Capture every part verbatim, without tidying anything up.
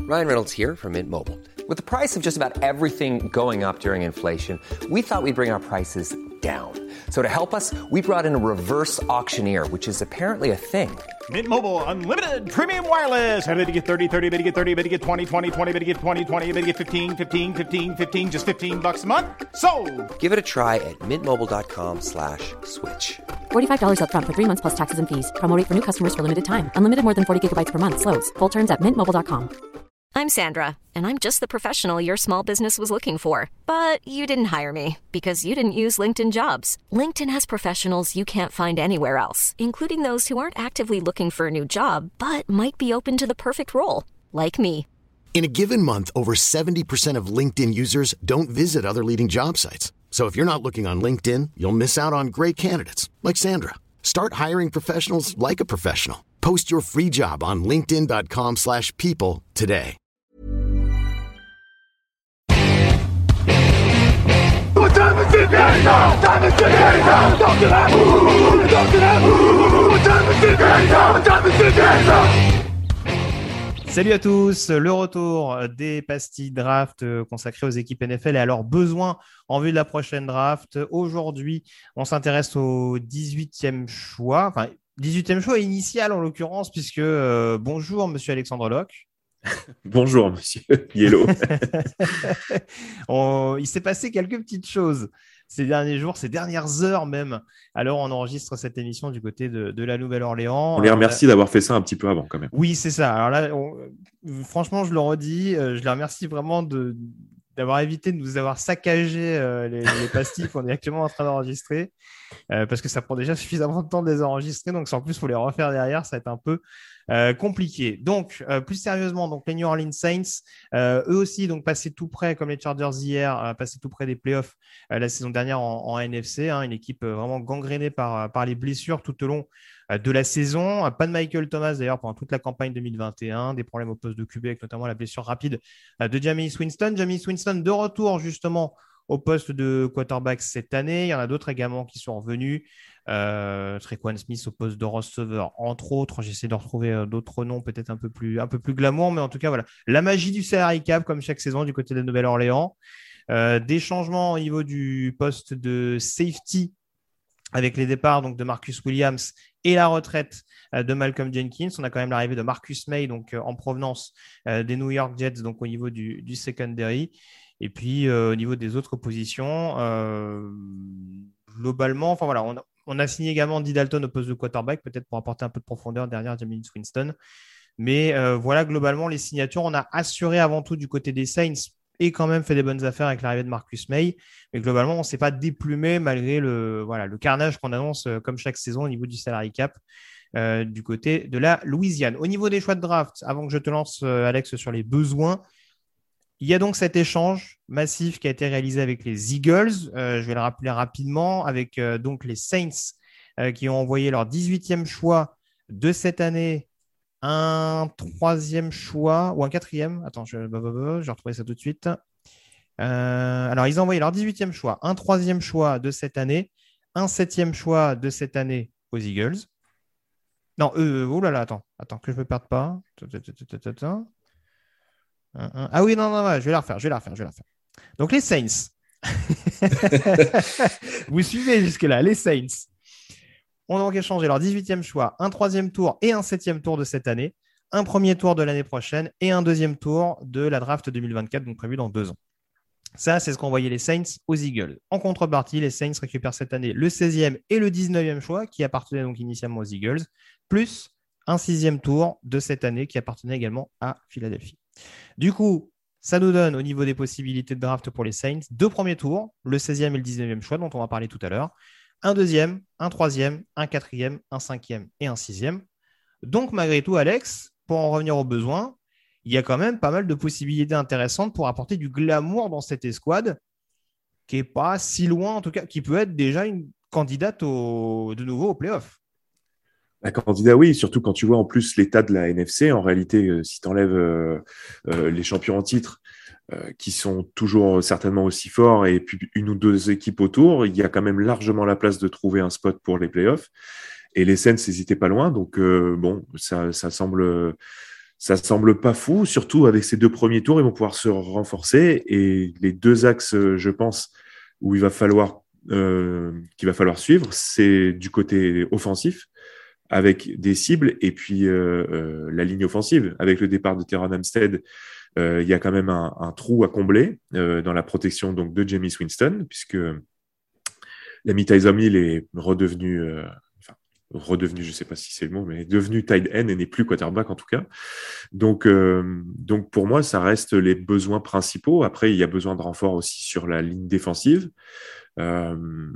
Ryan Reynolds here from Mint Mobile. With the price of just about everything going up during inflation, we thought we'd bring our prices down. So to help us, we brought in a reverse auctioneer, which is apparently a thing. Mint Mobile Unlimited Premium Wireless. How to get thirty, thirty, how to get thirty, how to get twenty, twenty, twenty, how to get twenty, twenty, how to get fifteen, fifteen, fifteen, fifteen, just fifteen bucks a month? Sold! Give it a try at mintmobile.com slash switch. forty-five dollars up front for three months plus taxes and fees. Promo rate for new customers for limited time. Unlimited more than forty gigabytes per month. Slows full terms at mint mobile dot com. I'm Sandra, and I'm just the professional your small business was looking for. But you didn't hire me because you didn't use LinkedIn Jobs. LinkedIn has professionals you can't find anywhere else, including those who aren't actively looking for a new job, but might be open to the perfect role, like me. In a given month, over seventy percent of LinkedIn users don't visit other leading job sites. So if you're not looking on LinkedIn, you'll miss out on great candidates like Sandra. Start hiring professionals like a professional. Post your free job on linkedin.com slash people today. Salut à tous, le retour des pastilles draft consacrées aux équipes N F L et à leurs besoins en vue de la prochaine draft. Aujourd'hui, on s'intéresse au dix-huitième choix, enfin dix-huitième choix initial en l'occurrence, puisque euh, bonjour monsieur Alexandre Locke. Bonjour monsieur Yellow. on, il s'est passé quelques petites choses ces derniers jours, ces dernières heures même. Alors, on enregistre cette émission du côté de, de la Nouvelle-Orléans. On les remercie euh, d'avoir fait ça un petit peu avant quand même. Oui, c'est ça. Alors là, on, franchement, je le redis, euh, je les remercie vraiment de, d'avoir évité de nous avoir saccagé euh, les, les pastilles qu'on est actuellement en train d'enregistrer, euh, parce que ça prend déjà suffisamment de temps de les enregistrer. Donc, en plus, il faut les refaire derrière, ça va être un peu Euh, compliqué. Donc, euh, plus sérieusement, donc les New Orleans Saints, euh, eux aussi, donc passés tout près, comme les Chargers hier, euh, passés tout près des playoffs euh, la saison dernière en, en N F C, hein, une équipe euh, vraiment gangrénée par, par les blessures tout au long euh, de la saison. Euh, pas de Michael Thomas d'ailleurs pendant toute la campagne deux mille vingt et un, des problèmes au poste de Q B avec notamment la blessure rapide euh, de Jameis Winston. Jameis Winston de retour justement au poste de quarterback cette année. Il y en a d'autres également qui sont revenus. Euh, Tre'Quan Smith au poste de receveur, entre autres. J'essaie de retrouver euh, d'autres noms peut-être un peu plus, un peu plus glamour, mais en tout cas, voilà. La magie du salary cap, comme chaque saison du côté de la Nouvelle-Orléans. Euh, des changements au niveau du poste de safety avec les départs donc, de Marcus Williams et la retraite euh, de Malcolm Jenkins. On a quand même l'arrivée de Marcus May donc, euh, en provenance euh, des New York Jets donc, au niveau du, du secondary. Et puis, euh, au niveau des autres positions, euh, globalement, enfin voilà, on a, on a signé également Andy Dalton au poste de quarterback, peut-être pour apporter un peu de profondeur derrière Jameis Winston. Mais euh, voilà, globalement, les signatures, on a assuré avant tout du côté des Saints et quand même fait des bonnes affaires avec l'arrivée de Marcus May. Mais globalement, on ne s'est pas déplumé malgré le, voilà, le carnage qu'on annonce euh, comme chaque saison au niveau du salary cap euh, du côté de la Louisiane. Au niveau des choix de draft, avant que je te lance, euh, Alex, sur les besoins, il y a donc cet échange massif qui a été réalisé avec les Eagles. Euh, je vais le rappeler rapidement avec euh, donc les Saints euh, qui ont envoyé leur dix-huitième choix de cette année, un troisième choix ou un quatrième. Attends, je, je vais retrouver ça tout de suite. Euh, alors, ils ont envoyé leur dix-huitième choix, un troisième choix de cette année, un septième choix de cette année aux Eagles. Non, euh, oh là là, attends, attends que je ne me perde pas. Ah oui, non, non, non, je vais la refaire, je vais la refaire, je vais la refaire. Donc, les Saints. Vous suivez jusque-là, les Saints ont donc échangé leur dix-huitième choix, un troisième tour et un septième tour de cette année, un premier tour de l'année prochaine et un deuxième tour de la draft deux mille vingt-quatre, donc prévu dans deux ans. Ça, c'est ce qu'envoyaient les Saints aux Eagles. En contrepartie, les Saints récupèrent cette année le seizième et le dix-neuvième choix qui appartenaient donc initialement aux Eagles, plus un sixième tour de cette année qui appartenait également à Philadelphie. Du coup, ça nous donne au niveau des possibilités de draft pour les Saints deux premiers tours, le seizième et le dix-neuvième choix dont on va parler tout à l'heure, un deuxième, un troisième, un quatrième, un cinquième et un sixième. Donc malgré tout, Alex, pour en revenir aux besoins, il y a quand même pas mal de possibilités intéressantes pour apporter du glamour dans cette escouade qui n'est pas si loin, en tout cas, qui peut être déjà une candidate au, de nouveau au play-off. Un candidat, oui, surtout quand tu vois en plus l'état de la N F C. En réalité, euh, si tu enlèves euh, euh, les champions en titre, euh, qui sont toujours certainement aussi forts, et puis une ou deux équipes autour, il y a quand même largement la place de trouver un spot pour les playoffs. Et les Saints n'hésitaient pas loin. Donc, euh, bon, ça, ça semble ça semble pas fou, surtout avec ces deux premiers tours, ils vont pouvoir se renforcer. Et les deux axes, je pense, où il va falloir, euh, qu'il va falloir suivre, c'est du côté offensif, avec des cibles, et puis euh, euh, la ligne offensive. Avec le départ de Teron Armstead, euh, il y a quand même un, un trou à combler euh, dans la protection donc, de Jameis Winston, puisque l'ami Tyson Hill est redevenu... Euh, redevenu, je ne sais pas si c'est le mot, mais devenu tight end et n'est plus quarterback en tout cas. Donc, euh, donc pour moi, ça reste les besoins principaux. Après, il y a besoin de renfort aussi sur la ligne défensive. Euh,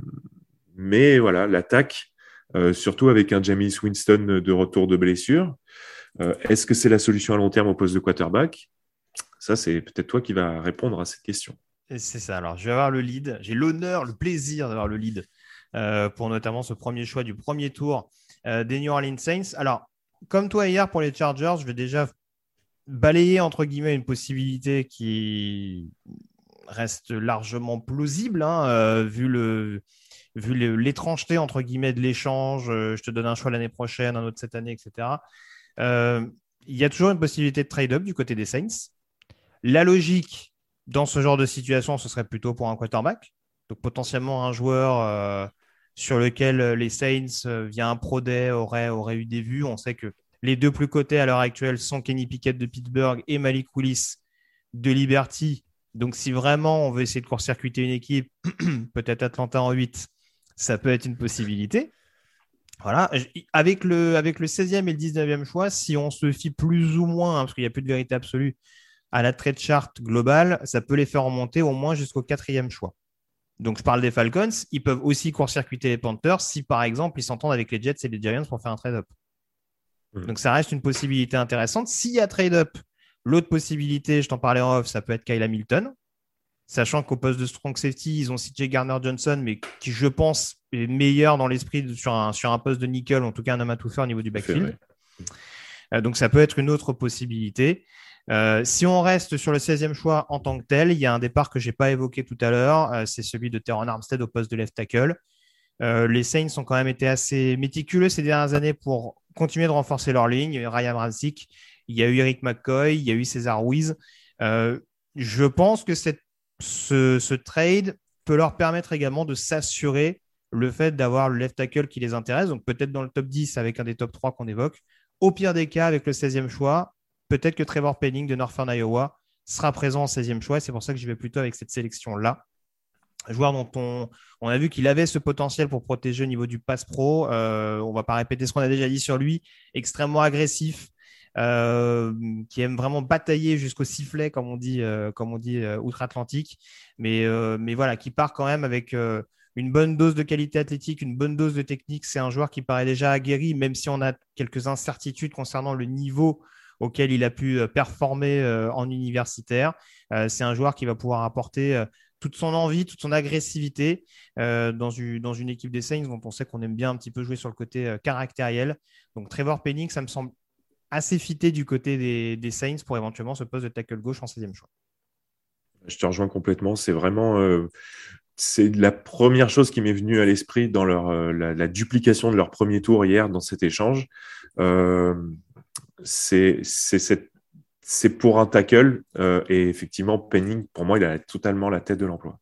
mais voilà, l'attaque, euh, surtout avec un Jameis Winston de retour de blessure, euh, est-ce que c'est la solution à long terme au poste de quarterback ? Ça, c'est peut-être toi qui vas répondre à cette question. Et c'est ça. Alors, je vais avoir le lead. J'ai l'honneur, le plaisir d'avoir le lead Euh, pour notamment ce premier choix du premier tour euh, des New Orleans Saints. Alors, comme toi hier pour les Chargers, je vais déjà balayer entre guillemets une possibilité qui reste largement plausible, hein, euh, vu, le, vu le, l'étrangeté entre guillemets de l'échange. Euh, je te donne un choix l'année prochaine, un autre cette année, et cetera. Euh, il y a toujours une possibilité de trade-up du côté des Saints. La logique dans ce genre de situation, ce serait plutôt pour un quarterback. Donc potentiellement un joueur euh, sur lequel les Saints, euh, via un Pro Day, auraient, auraient eu des vues. On sait que les deux plus cotés à l'heure actuelle sont Kenny Pickett de Pittsburgh et Malik Willis de Liberty. Donc si vraiment on veut essayer de court-circuiter une équipe, peut-être Atlanta en huit, ça peut être une possibilité. Voilà. Avec le, avec le seizième et le dix-neuvième choix, si on se fie plus ou moins, hein, parce qu'il n'y a plus de vérité absolue, à la trade chart globale, ça peut les faire remonter au moins jusqu'au quatrième choix. Donc, je parle des Falcons. Ils peuvent aussi court-circuiter les Panthers si, par exemple, ils s'entendent avec les Jets et les Giants pour faire un trade-up. Mmh. Donc, ça reste une possibilité intéressante. S'il y a trade-up, l'autre possibilité, je t'en parlais en off, ça peut être Kyle Hamilton. Sachant qu'au poste de strong safety, ils ont C J Gardner-Johnson, mais qui, je pense, est meilleur dans l'esprit de, sur, un, sur un poste de nickel, en tout cas un homme à tout faire au niveau du backfield. Euh, donc, ça peut être une autre possibilité. Euh, si on reste sur le seizième choix en tant que tel, il y a un départ que je n'ai pas évoqué tout à l'heure, euh, c'est celui de Teron Armstead au poste de left tackle. Euh, les Saints ont quand même été assez méticuleux ces dernières années pour continuer de renforcer leur ligne. Il y a eu Ryan Ramczyk, il y a eu Eric McCoy, il y a eu César Ruiz. Euh, je pense que cette, ce, ce trade peut leur permettre également de s'assurer le fait d'avoir le left tackle qui les intéresse, donc peut-être dans le top dix avec un des top trois qu'on évoque. Au pire des cas, avec le seizième choix, peut-être que Trevor Penning de Northern Iowa sera présent en seizième choix. C'est pour ça que j'y vais plutôt avec cette sélection-là. Joueur dont on, on a vu qu'il avait ce potentiel pour protéger au niveau du pass pro. Euh, on ne va pas répéter ce qu'on a déjà dit sur lui. Extrêmement agressif, euh, qui aime vraiment batailler jusqu'au sifflet, comme on dit, euh, comme on dit euh, outre-Atlantique. Mais, euh, mais voilà, qui part quand même avec euh, une bonne dose de qualité athlétique, une bonne dose de technique. C'est un joueur qui paraît déjà aguerri, même si on a quelques incertitudes concernant le niveau auquel il a pu performer euh, en universitaire. Euh, c'est un joueur qui va pouvoir apporter euh, toute son envie, toute son agressivité euh, dans, une, dans une équipe des Saints dont on sait qu'on aime bien un petit peu jouer sur le côté euh, caractériel. Donc Trevor Penning, ça me semble assez fité du côté des, des Saints pour éventuellement ce poste de tackle gauche en seizième choix. Je te rejoins complètement. C'est vraiment euh, c'est la première chose qui m'est venue à l'esprit dans leur, euh, la, la duplication de leur premier tour hier dans cet échange. Euh, C'est, c'est, c'est, c'est pour un tackle euh, et effectivement, Penning, pour moi, il a totalement la tête de l'emploi.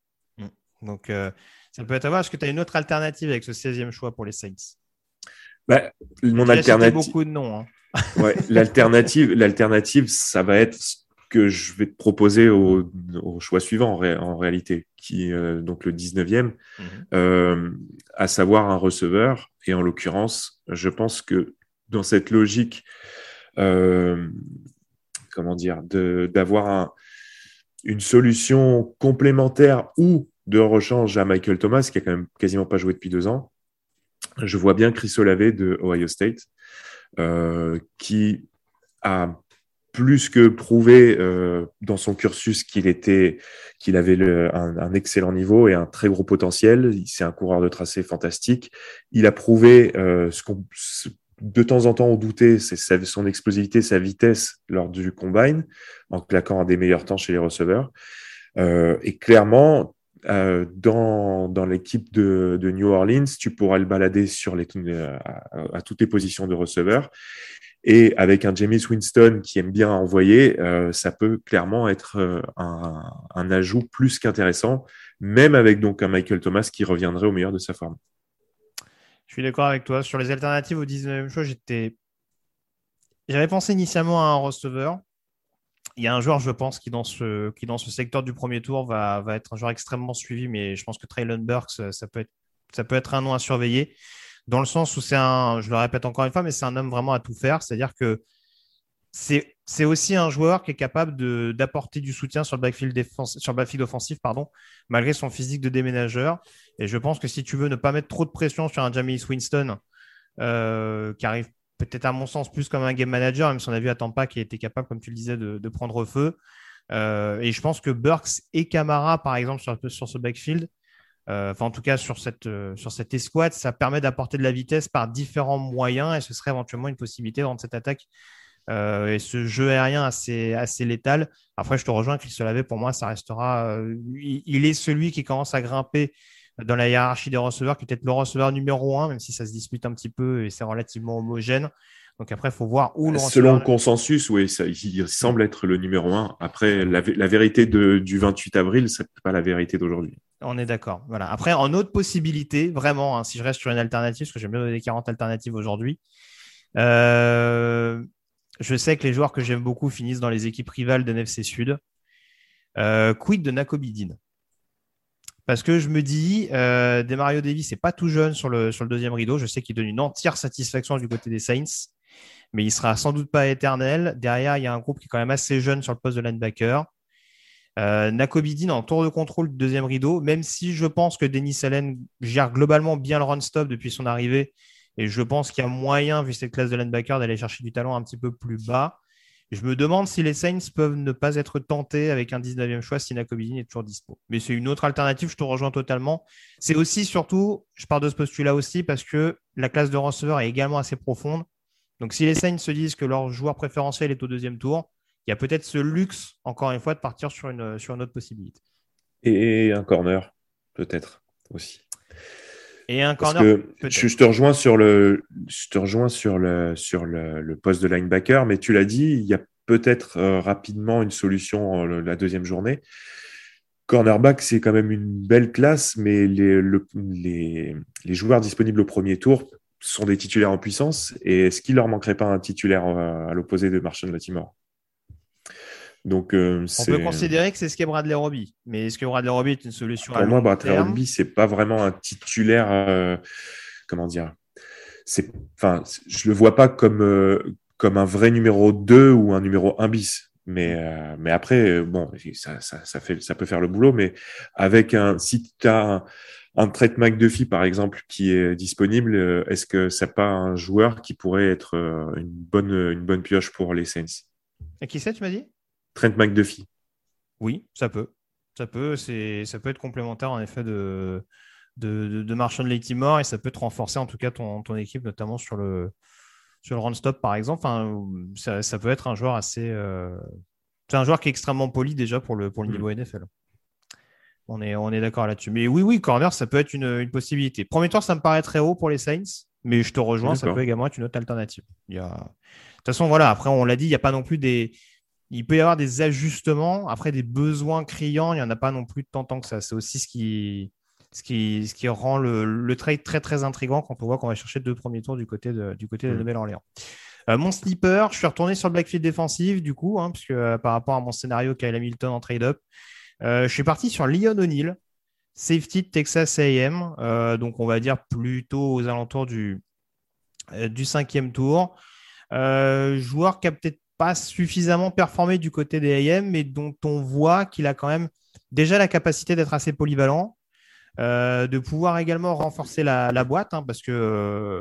Donc, euh, ça peut être à voir. Est-ce que tu as une autre alternative avec ce seizième choix pour les Saints ? Bah, mon J'ai alternative. beaucoup de noms. Hein. Ouais, l'alternative, l'alternative, ça va être ce que je vais te proposer au, au choix suivant en, ré, en réalité, qui euh, donc le dix-neuvième, mm-hmm. euh, à savoir un receveur. Et en l'occurrence, je pense que dans cette logique, euh, comment dire, de, d'avoir un, une solution complémentaire ou de rechange à Michael Thomas, qui a quand même quasiment pas joué depuis deux ans, je vois bien Chris Olave de Ohio State, euh, qui a plus que prouvé euh, dans son cursus qu'il était, qu'il avait le, un, un excellent niveau et un très gros potentiel. C'est un coureur de tracé fantastique. Il a prouvé euh, ce qu'on ce, de temps en temps on doutait, c'est sa, son explosivité, sa vitesse lors du combine, en claquant un des meilleurs temps chez les receveurs. Euh, et clairement, euh, dans, dans l'équipe de, de New Orleans, tu pourras le balader sur les, à, à toutes les positions de receveur. Et avec un Jameis Winston qui aime bien envoyer, euh, ça peut clairement être euh, un, un ajout plus qu'intéressant, même avec donc un Michael Thomas qui reviendrait au meilleur de sa forme. Je suis d'accord avec toi. Sur les alternatives au dix-neuvième choix, j'étais... j'avais pensé initialement à un receveur. Il y a un joueur, je pense, qui dans ce, qui dans ce secteur du premier tour va, va être un joueur extrêmement suivi, mais je pense que Treylon Burks, ça peut être, ça peut être un nom à surveiller, dans le sens où c'est un, je le répète encore une fois, mais c'est un homme vraiment à tout faire. C'est-à-dire que c'est, c'est aussi un joueur qui est capable de, d'apporter du soutien sur le backfield, défense, sur le backfield offensif, pardon, malgré son physique de déménageur. Et je pense que si tu veux ne pas mettre trop de pression sur un Jameis Winston, euh, qui arrive peut-être à mon sens plus comme un game manager, même si on a vu à Tampa qui était capable, comme tu le disais, de, de prendre feu. Euh, et je pense que Burks et Camara, par exemple, sur, sur ce backfield, euh, enfin en tout cas sur cette, euh, sur cette escouade, ça permet d'apporter de la vitesse par différents moyens et ce serait éventuellement une possibilité de rendre cette attaque euh, et ce jeu aérien assez, assez létal. Après, je te rejoins, Chris Olave, pour moi, ça restera... Euh, il, il est celui qui commence à grimper dans la hiérarchie des receveurs, qui est peut-être le receveur numéro un, même si ça se dispute un petit peu et c'est relativement homogène. Donc après, il faut voir où le Selon receveur... le consensus, oui, ça, il semble être le numéro un. Après, la, la vérité de, du vingt-huit avril, ce n'est pas la vérité d'aujourd'hui. On est d'accord. Voilà. Après, en autre possibilité, vraiment, hein, si je reste sur une alternative, parce que j'aime bien donner quarante alternatives aujourd'hui, euh, je sais que les joueurs que j'aime beaucoup finissent dans les équipes rivales de N F C Sud. Euh, quid de Nakobe Dean? Parce que je me dis, euh, Demario Davis n'est pas tout jeune sur le, sur le deuxième rideau. Je sais qu'il donne une entière satisfaction du côté des Saints, mais il ne sera sans doute pas éternel. Derrière, il y a un groupe qui est quand même assez jeune sur le poste de linebacker. Euh, Nakobe Dean en tour de contrôle du deuxième rideau, même si je pense que Dennis Allen gère globalement bien le run-stop depuis son arrivée, et je pense qu'il y a moyen, vu cette classe de linebacker, d'aller chercher du talent un petit peu plus bas. Je me demande si les Saints peuvent ne pas être tentés avec un dix-neuvième choix si Nakobe Dean est toujours dispo. Mais c'est une autre alternative, je te rejoins totalement. C'est aussi, surtout, je pars de ce postulat aussi, parce que la classe de receveur est également assez profonde. Donc si les Saints se disent que leur joueur préférentiel est au deuxième tour, il y a peut-être ce luxe, encore une fois, de partir sur une, sur une autre possibilité. Et un corner, peut-être, aussi. Et un Parce corner, que je, je te rejoins sur le, je te rejoins sur le, sur le, le poste de linebacker, mais tu l'as dit, il y a peut-être euh, rapidement une solution euh, la deuxième journée. Cornerback, c'est quand même une belle classe, mais les, le, les, les joueurs disponibles au premier tour sont des titulaires en puissance. Et est-ce qu'il leur manquerait pas un titulaire euh, à l'opposé de Marshon Lattimore? Donc, euh, on peut considérer que c'est ce qu'est Bradley Roby. Mais est-ce que Bradley Roby est une solution à long terme? Pour moi, Bradley Roby, c'est pas vraiment un titulaire. Euh, comment dire c'est, enfin, je le vois pas comme, euh, comme un vrai numéro deux ou un numéro un bis. Mais, euh, mais après, bon, ça, ça, ça, fait, ça peut faire le boulot. Mais avec un, si tu as un, un Trent McDuffie, par exemple, qui est disponible, est-ce que c'est pas un joueur qui pourrait être une bonne, une bonne pioche pour les Saints? Et qui c'est, tu m'as dit? Trent McDuffie. Oui, ça peut. Ça peut, c'est, ça peut être complémentaire en effet de, de, de, de Marshon Lattimore et ça peut te renforcer en tout cas ton, ton équipe, notamment sur le, sur le run-stop par exemple. Enfin, ça, ça peut être un joueur assez. Euh... C'est un joueur qui est extrêmement poli déjà pour le, pour le niveau mmh. N F L. On est, on est d'accord là-dessus. Mais oui, oui, corner, ça peut être une, une possibilité. Premier tour, ça me paraît très haut pour les Saints, mais je te rejoins, ça peut également être une autre alternative. Il y a... De toute façon, voilà, après, on l'a dit, il n'y a pas non plus des. Il peut y avoir des ajustements, après des besoins criants, il n'y en a pas non plus tant, tant que ça. C'est aussi ce qui, ce qui, ce qui rend le, le trade très, très intriguant quand on voit qu'on va chercher deux premiers tours du côté de, du côté de mmh. Nouvelle-Orléans. Euh, mon sleeper, je suis retourné sur le backfield défensif, du coup, hein, puisque euh, par rapport à mon scénario Kyle Hamilton en trade-up, euh, je suis parti sur Leon O'Neal, safety de Texas A and M, euh, donc on va dire plutôt aux alentours du, euh, du cinquième tour. Euh, joueur qui a peut-être pas suffisamment performé du côté des A and M, mais dont on voit qu'il a quand même déjà la capacité d'être assez polyvalent, euh, de pouvoir également renforcer la, la boîte, hein, parce que euh,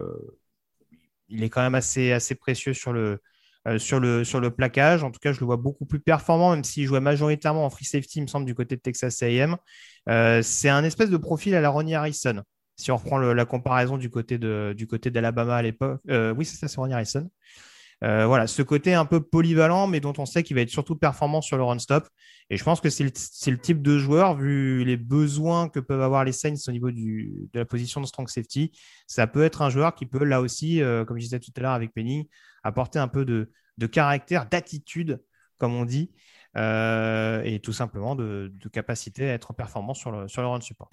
il est quand même assez, assez précieux sur le, euh, sur, le, sur le plaquage. En tout cas, je le vois beaucoup plus performant, même s'il jouait majoritairement en free safety, il me semble, du côté de Texas A and M. Euh, c'est un espèce de profil à la Ronnie Harrison. Si on reprend le, la comparaison du côté, de, du côté d'Alabama à l'époque. Euh, oui, c'est ça, c'est Ronnie Harrison. Euh, voilà, ce côté un peu polyvalent, mais dont on sait qu'il va être surtout performant sur le run-stop. Et je pense que c'est le, c'est le type de joueur, vu les besoins que peuvent avoir les Saints au niveau du, de la position de strong safety, ça peut être un joueur qui peut, là aussi, euh, comme je disais tout à l'heure avec Penning, apporter un peu de, de caractère, d'attitude, comme on dit, euh, et tout simplement de, de capacité à être performant sur le, sur le run support.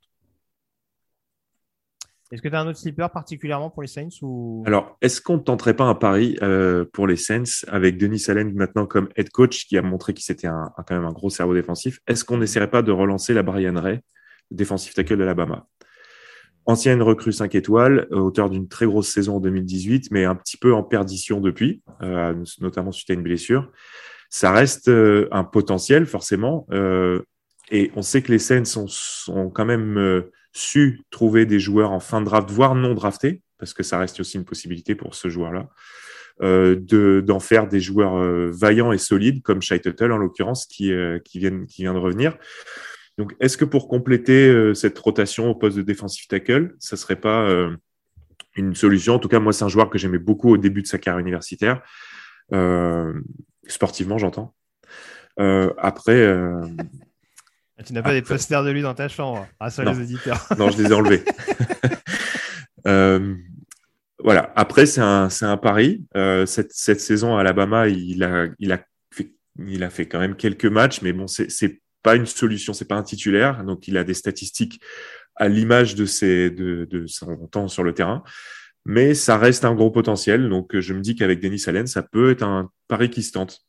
Est-ce que tu as un autre sleeper particulièrement pour les Saints ou... Alors, est-ce qu'on ne tenterait pas un pari euh, pour les Saints avec Dennis Allen maintenant comme head coach qui a montré qu'il c'était un, un, quand même un gros cerveau défensif? Est-ce qu'on n'essaierait pas de relancer la Brian Ray, défensif tackle de l'Alabama? Ancienne recrue cinq étoiles, auteur d'une très grosse saison en deux mille dix-huit, mais un petit peu en perdition depuis, euh, notamment suite à une blessure. Ça reste euh, un potentiel, forcément. Euh, et on sait que les Saints sont, sont quand même euh, su trouver des joueurs en fin de draft, voire non draftés, parce que ça reste aussi une possibilité pour ce joueur-là, euh, de, d'en faire des joueurs euh, vaillants et solides, comme Shai Tuttle en l'occurrence, qui, euh, qui, viennent, qui vient de revenir. Donc, est-ce que pour compléter euh, cette rotation au poste de defensive tackle, ça serait pas euh, une solution? En tout cas, moi, c'est un joueur que j'aimais beaucoup au début de sa carrière universitaire, euh, sportivement, j'entends. Euh, après... Euh, tu n'as pas après... des posters de lui dans ta chambre, rassure les auditeurs. Non, je les ai enlevés. euh, voilà. Après, c'est un, c'est un pari. Euh, cette, cette saison à Alabama, il a, il, a fait, il a fait quand même quelques matchs, mais bon, c'est, c'est pas une solution, c'est pas un titulaire. Donc, il a des statistiques à l'image de, ses, de, de son temps sur le terrain. Mais ça reste un gros potentiel. Donc, je me dis qu'avec Dennis Allen, ça peut être un pari qui se tente.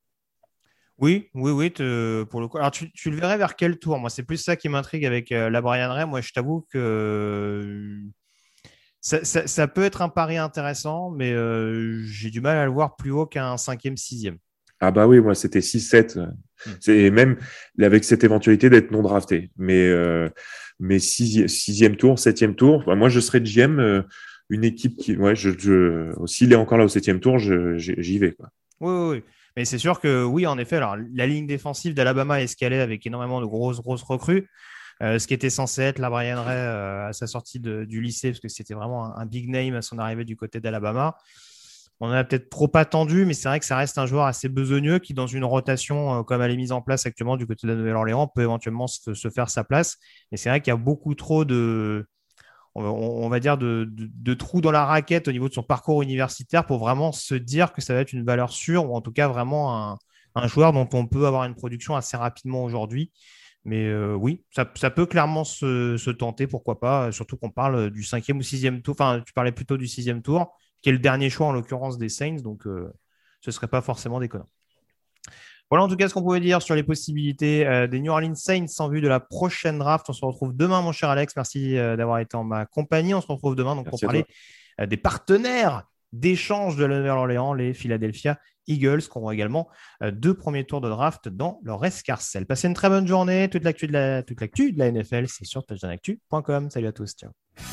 Oui, oui, oui, te, pour le coup. Alors, tu, tu le verrais vers quel tour? Moi, c'est plus ça qui m'intrigue avec euh, la Brian Ray. Moi, je t'avoue que euh, ça, ça, ça peut être un pari intéressant, mais euh, j'ai du mal à le voir plus haut qu'un cinquième, sixième. Ah bah oui, moi, c'était six sept. Mmh. C'est même avec cette éventualité d'être non drafté. Mais, euh, mais six, sixième tour, septième tour, bah, moi, je serais G M, euh, une équipe qui... Ouais, je, je, s'il est encore là au septième tour, je, j'y vais, quoi. Oui, oui, oui. Mais c'est sûr que oui, en effet, alors la ligne défensive d'Alabama est escalée avec énormément de grosses, grosses recrues. Euh, ce qui était censé être la Brian Ray euh, à sa sortie de, du lycée, parce que c'était vraiment un, un big name à son arrivée du côté d'Alabama. On en a peut-être trop attendu, mais c'est vrai que ça reste un joueur assez besogneux qui, dans une rotation euh, comme elle est mise en place actuellement du côté de la Nouvelle-Orléans, peut éventuellement se, se faire sa place. Et c'est vrai qu'il y a beaucoup trop de... on va dire, de, de, de trous dans la raquette au niveau de son parcours universitaire pour vraiment se dire que ça va être une valeur sûre ou en tout cas vraiment un, un joueur dont on peut avoir une production assez rapidement aujourd'hui. Mais euh, oui, ça, ça peut clairement se, se tenter, pourquoi pas, surtout qu'on parle du cinquième ou sixième tour. Enfin, tu parlais plutôt du sixième tour, qui est le dernier choix en l'occurrence des Saints, donc euh, ce ne serait pas forcément déconnant. Voilà en tout cas ce qu'on pouvait dire sur les possibilités euh, des New Orleans Saints en vue de la prochaine draft. On se retrouve demain, mon cher Alex. Merci euh, d'avoir été en ma compagnie. On se retrouve demain donc, pour parler euh, des partenaires d'échange de la Nouvelle-Orléans, les Philadelphia Eagles, qui auront également euh, deux premiers tours de draft dans leur escarcelle. Passez une très bonne journée. Toute l'actu de la, toute l'actu de la N F L, c'est sur touchdown actu point com. Salut à tous. Ciao.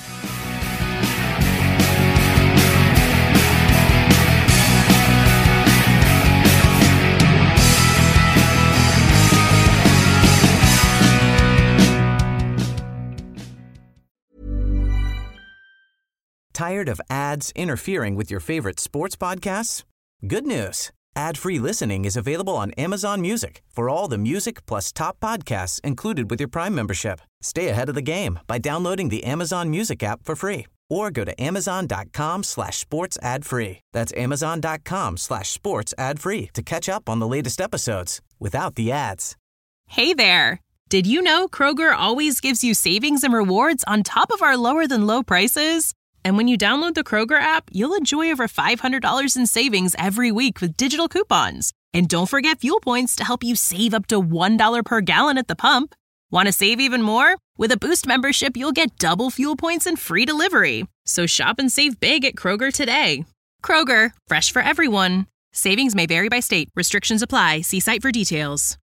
Tired of ads interfering with your favorite sports podcasts? Good news. Ad-free listening is available on Amazon Music for all the music plus top podcasts included with your Prime membership. Stay ahead of the game by downloading the Amazon Music app for free or go to amazon.com slash sports ad free. That's amazon.com slash sports ad free to catch up on the latest episodes without the ads. Hey there. Did you know Kroger always gives you savings and rewards on top of our lower than low prices? And when you download the Kroger app, you'll enjoy over five hundred dollars in savings every week with digital coupons. And don't forget fuel points to help you save up to one dollar per gallon at the pump. Want to save even more? With a Boost membership, you'll get double fuel points and free delivery. So shop and save big at Kroger today. Kroger, fresh for everyone. Savings may vary by state. Restrictions apply. See site for details.